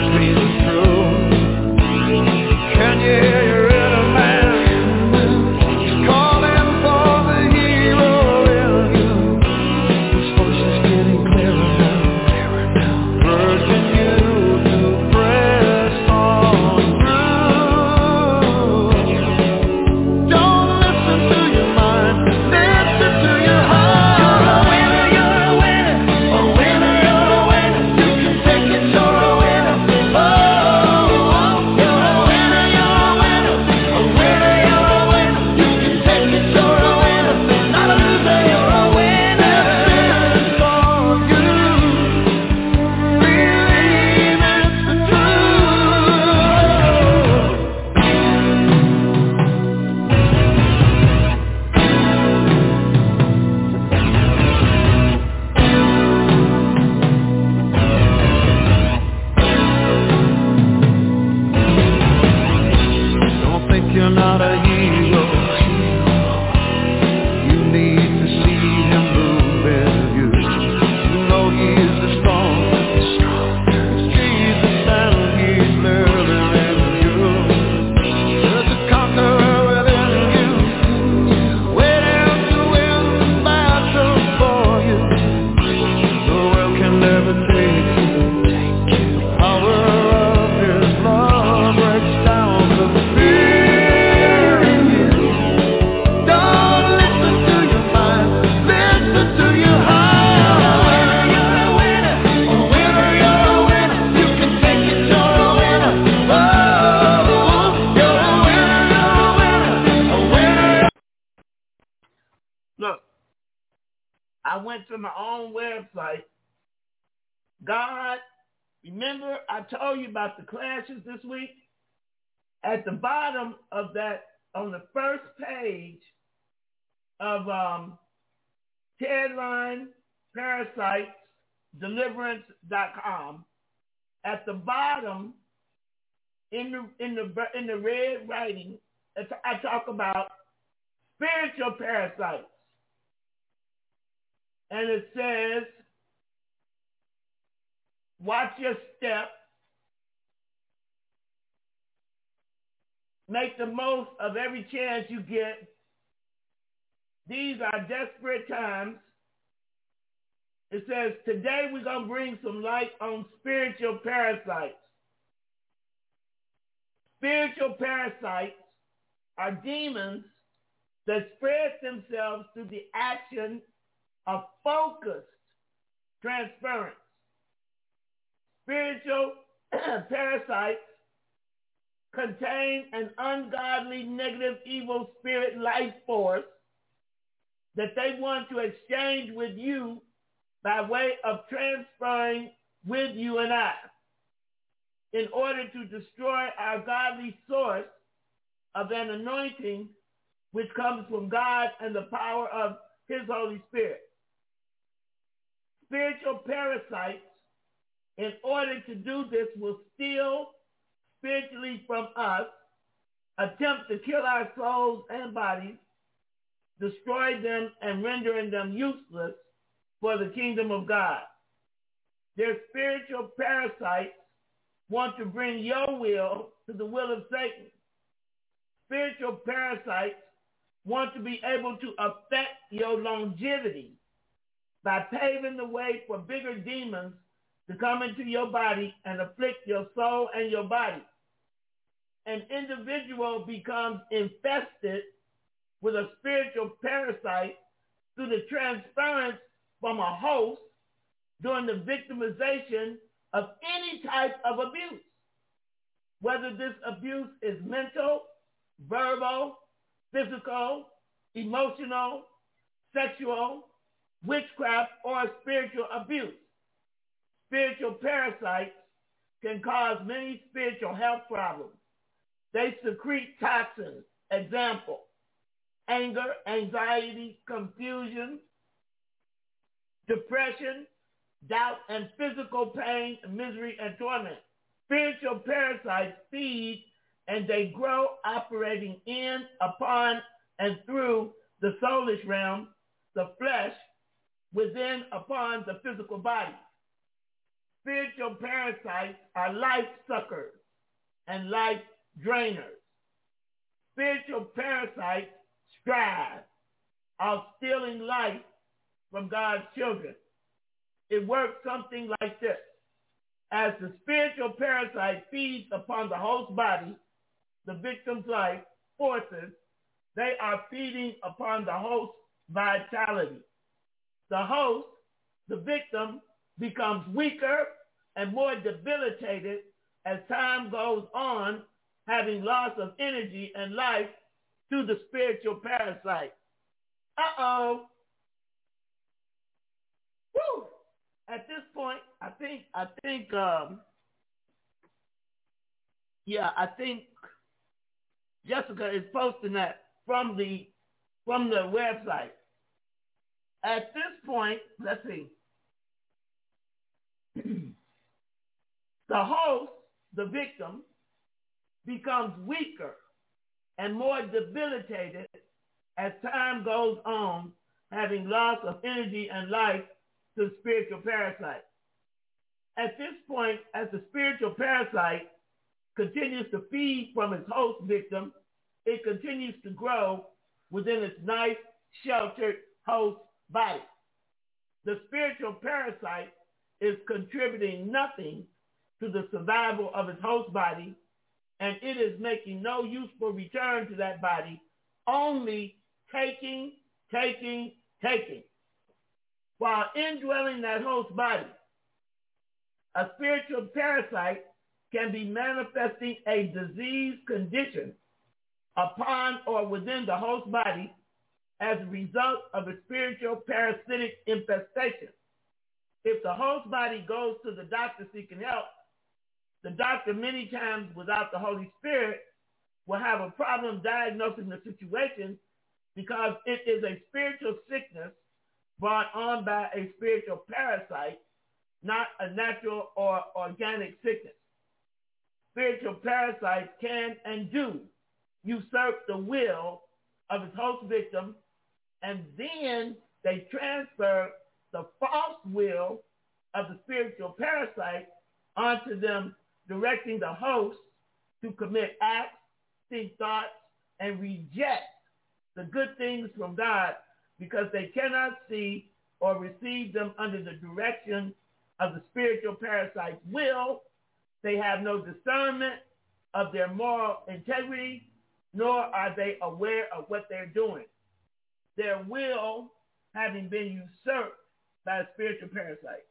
me the truth. Can you hear your inner man? He's calling for the hero in you. His voice is getting clearer now, clearer now, urging you to press on through. Don't listen to your mind, listen to your heart. You're a winner, you're a winner, a winner, you're a winner. You can take it, you're a winner. Oh, you're a winner, you're a winner, a winner, you're a winner. You can take it, you're a winner. Not a loser, you're a winner. It's for you. Believe it's the Don't think you're not a hero. You need to see him move in you. You know he is the strong. It's Jesus and he's living in you. There's a conqueror within you, waiting to win the battle for you. The world can never take you. The power of his love breaks down the fear in you. Don't listen to your mind, listen to your heart. You're a winner, you're a winner, you're a winner. You can take it, you're a winner. Oh, you're a winner, you're a winner, a winner. Look, I went to my own website. God, remember I told you about the clashes this week? At the bottom of that, on the first page of um, Headline Parasites Deliverance dot com, at the bottom in the in the in the red writing, it's- I talk about spiritual parasites, and it says, watch your step, make the most of every chance you get. These are desperate times. It says, today we're going to bring some light on spiritual parasites. Spiritual parasites are demons that spread themselves through the action of focused transference. Spiritual parasites contain an ungodly, negative, evil spirit life force that they want to exchange with you by way of transferring with you and I in order to destroy our godly source of an anointing which comes from God and the power of his Holy Spirit. Spiritual parasites, in order to do this, will steal spiritually from us, attempt to kill our souls and bodies, destroy them and rendering them useless for the kingdom of God. Their spiritual parasites want to bring your will to the will of Satan. Spiritual parasites want to be able to affect your longevity by paving the way for bigger demons to come into your body and afflict your soul and your body. An individual becomes infested with a spiritual parasite through the transference from a host during the victimization of any type of abuse, whether this abuse is mental, verbal, physical, emotional, sexual, witchcraft, or spiritual abuse. Spiritual parasites can cause many spiritual health problems. They secrete toxins, example, anger, anxiety, confusion, depression, doubt, and physical pain, misery, and torment. Spiritual parasites feed and they grow operating in, upon, and through the soulish realm, the flesh, within, upon the physical body. spiritual parasites are life suckers and life drainers. Spiritual parasites strive of stealing life from God's children. It works something like this. As the spiritual parasite feeds upon the host body, the victim's life forces, they are feeding upon the host's vitality. The host, the victim, becomes weaker and more debilitated as time goes on, having loss of energy and life to the spiritual parasite. Uh-oh. Woo! At this point, I think, I think, um, yeah, I think Jessica is posting that from the, from the website. At this point, let's see. The host, the victim, becomes weaker and more debilitated as time goes on, having loss of energy and life to the spiritual parasite. At this point, as the spiritual parasite continues to feed from its host victim, it continues to grow within its nice, sheltered host body. The spiritual parasite is contributing nothing to the survival of its host body, and it is making no useful return to that body, only taking, taking, taking. While indwelling that host body, a spiritual parasite can be manifesting a disease condition upon or within the host body as a result of a spiritual parasitic infestation. If the host body goes to the doctor seeking help, the doctor, many times without the Holy Spirit, will have a problem diagnosing the situation because it is a spiritual sickness brought on by a spiritual parasite, not a natural or organic sickness. Spiritual parasites can and do usurp the will of its host victim, and then they transfer the false will of the spiritual parasite onto them, directing the host to commit acts, think thoughts, and reject the good things from God because they cannot see or receive them under the direction of the spiritual parasite's will. They have no discernment of their moral integrity, nor are they aware of what they're doing. Their will having been usurped by a spiritual parasite.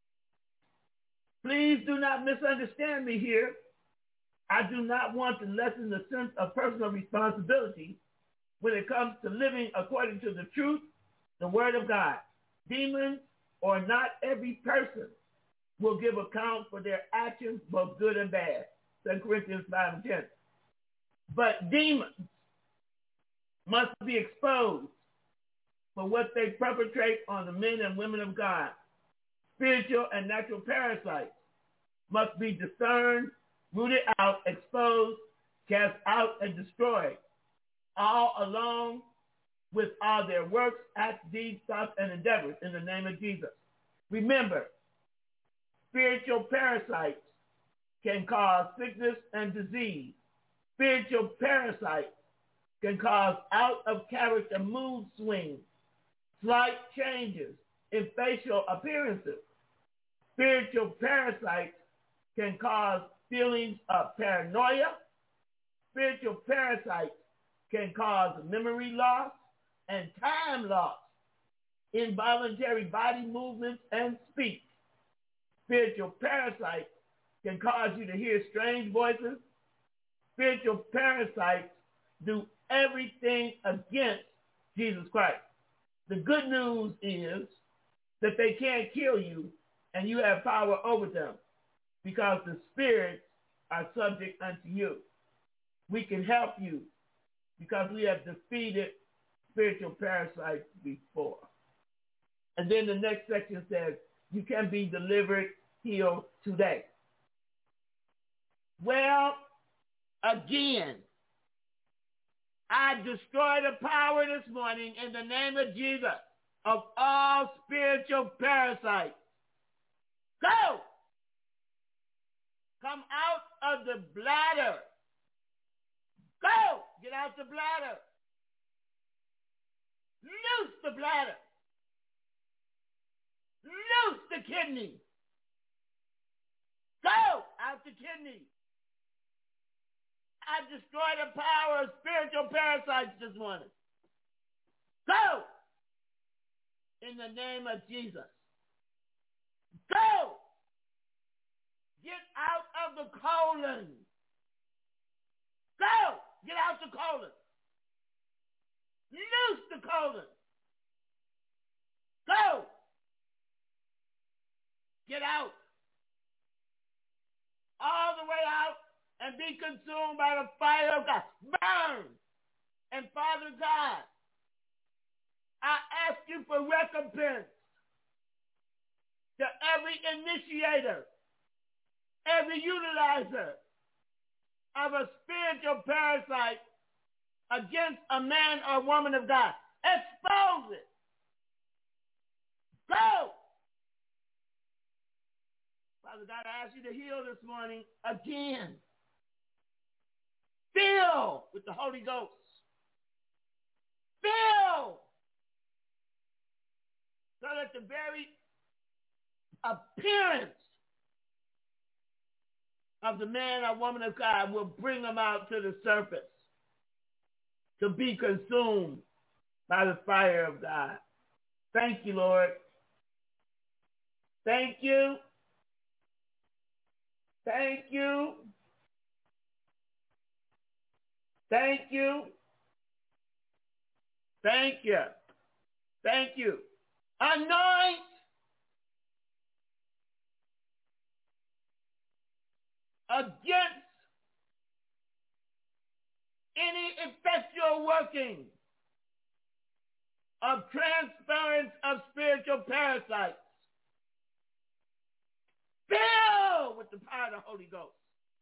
Please do not misunderstand me here. I do not want to lessen the sense of personal responsibility when it comes to living according to the truth, the word of God. Demons, or not every person, will give account for their actions, both good and bad. Second Corinthians five and ten. But demons must be exposed for what they perpetrate on the men and women of God. Spiritual and natural parasites must be discerned, rooted out, exposed, cast out, and destroyed, all along with all their works, acts, deeds, thoughts, and endeavors in the name of Jesus. Remember, spiritual parasites can cause sickness and disease. Spiritual parasites can cause out-of-character mood swings, slight changes in facial appearances. Spiritual parasites can cause feelings of paranoia. Spiritual parasites can cause memory loss and time loss, involuntary body movements and speech. Spiritual parasites can cause you to hear strange voices. Spiritual parasites do everything against Jesus Christ. The good news is that they can't kill you and you have power over them because the spirits are subject unto you. We can help you because we have defeated spiritual parasites before. And then the next section says, you can be delivered, healed today. Well, again, I destroy the power this morning in the name of Jesus of all spiritual parasites. Go come out of the bladder. Go! Get out the bladder. Loose the bladder. Loose the kidney. Go out the kidney. I destroy the power of spiritual parasites this morning. Go in the name of Jesus. Go. Get out of the colon. Go. Get out the colon. Loose the colon. Go. Get out. All the way out and be consumed by the fire of God. Burn. And Father God, I ask you for recompense to every initiator, every utilizer of a spiritual parasite against a man or woman of God. Expose it. Go. Father God, I ask you to heal this morning again. Fill with the Holy Ghost. Fill so that the very appearance of the man or woman of God will bring them out to the surface to be consumed by the fire of God. Thank you, Lord. Thank you. Thank you. Thank you. Thank you. Thank you. Anoint against any effectual working of transference of spiritual parasites. Fill with the power of the Holy Ghost.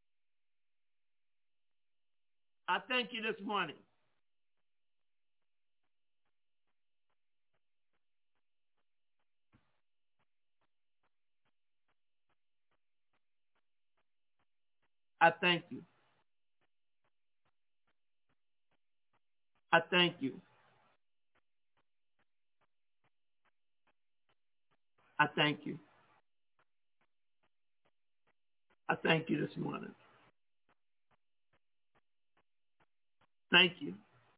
I thank you this morning. I thank you. I thank you. I thank you. I thank you this morning. Thank you.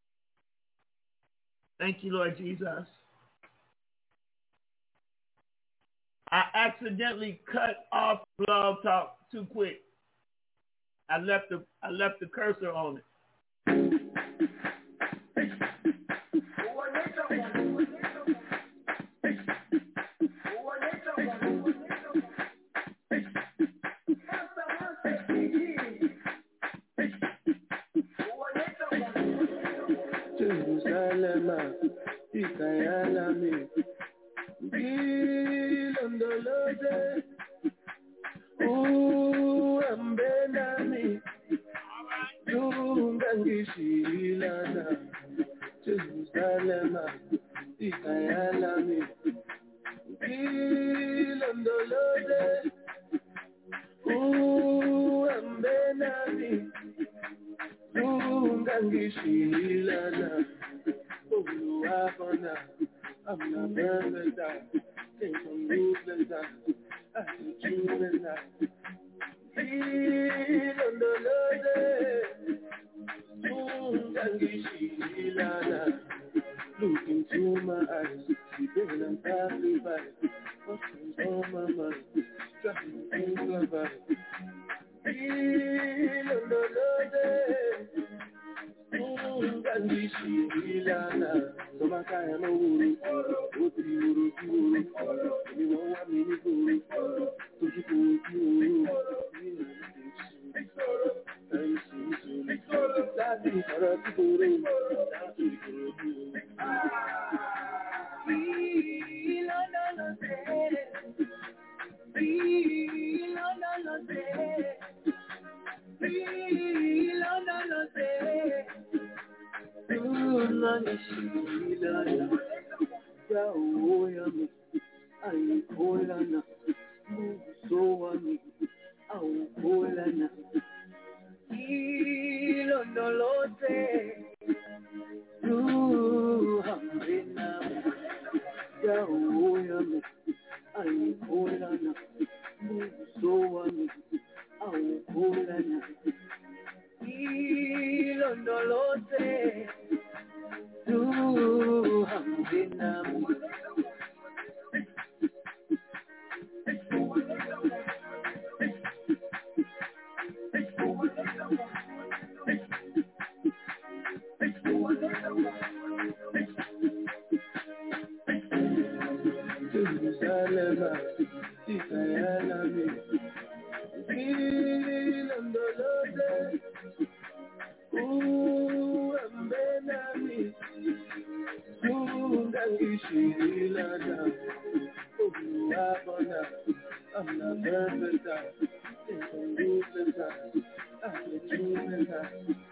Thank you, Lord Jesus. I accidentally cut off Blog Talk too quick. I left the I left the cursor on it. Jerusalem, Ikayalami, Gilondoloze, Uambenami, Jungangishilana, Jerusalem, Ikayalami, Gilondoloze, Uambenami, Jungangishilana, Uluwabona, I'm not burning down, think I'm losing down, I see you and I. Feel on the Lord, Jungangishilana, look into my eyes, then I'm sacrificed, what's on my mind, trying to think about it. Feel on the Lord, Jungangishilana, so my time a wood, what do you do? You know what I mean, to you go to you. Angikholana ilondoloze uhambe nami dawo yami angikholana buso wami awukholana ilondoloze uhambe nami Salama, Ikayalami, Ilondoloze, Uambenami, Ungangishilana, Uabona, I'm not perfect, I'm not perfect, I'm not perfect.